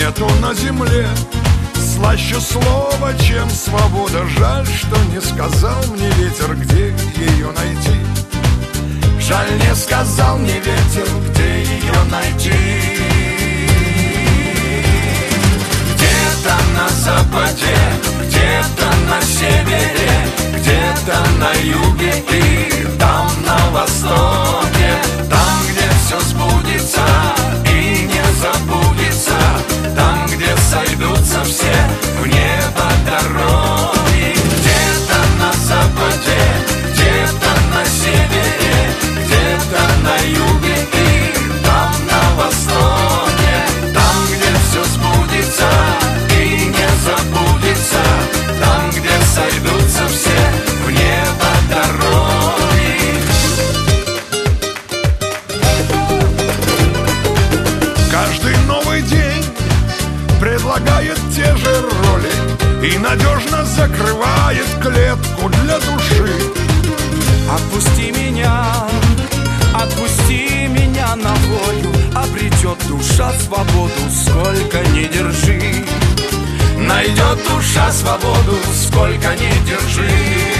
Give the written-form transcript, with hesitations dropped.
нету на земле слаще слова, чем свобода. Жаль, что не сказал мне ветер, где ее найти. Жаль, не сказал мне ветер, где ее найти. Где-то на западе, где-то на севере, где-то на юге и там на востоке. Там, где все сбудется и не забудется, там, где сойдутся все в небо дороги. Где-то на западе, где-то на севере, где-то на юге и там на востоке. Там, где все сбудется и не забудется, там, где сойдутся все в небо дороги. Каждый новый день предлагает те же роли и надежно закрывает клетку для души. Отпусти меня на волю, обретет душа свободу, сколько не держи. Найдет душа свободу, сколько не держи.